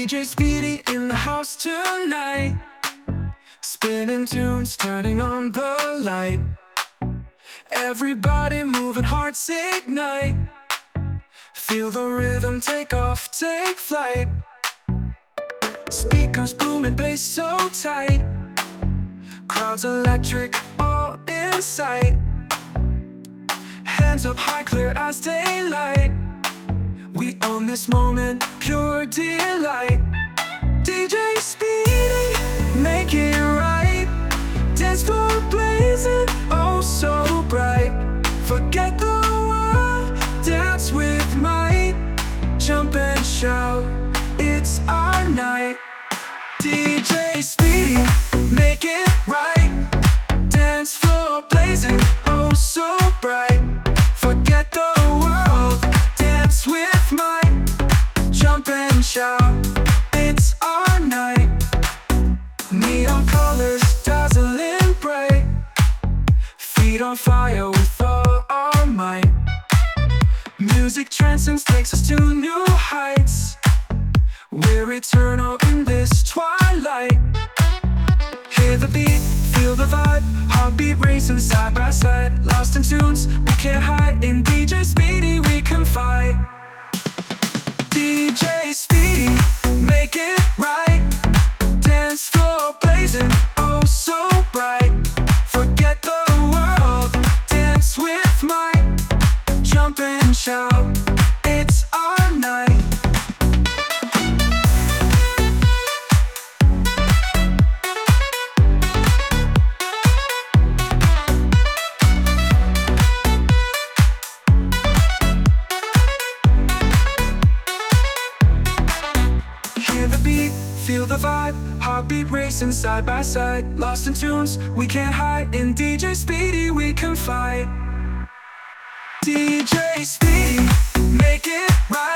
DJ Speedy in the house tonight, spinning tunes, turning on the light. Everybody moving, hearts ignite. Feel the rhythm, take off, take flight. Speakers booming, bass so tight. Crowds electric, all in sight. Hands up high, clear as daylight. We own this moment, pure delight. DJ Speedy, make it right. Dance floor blazing, oh so bright. Forget the world, dance with might. Jump and shout, it's our night. DJ Speedy, make it right. Dance floor blazing, oh so bright. Forget the world, dance with might. Jump and shout, it's our night. Neon colors dazzling bright. Feet on fire with all our might. Music transcends, takes us to new heights. We're eternal in this twilight. Hear the beat, feel the vibe. Heartbeat racing side by side. Lost in tunes, we can't hide. In DJ Speedy we confide. DJ Speedy, make it right. Dance floor blazing, oh so bright. Forget the world, dance with might. Jump and shout, it's our night. Hear the beat, feel the vibe. Heartbeat racing side by side. Lost in tunes, we can't hide. In DJ Speedy we confide. DJ Speedy, make it right.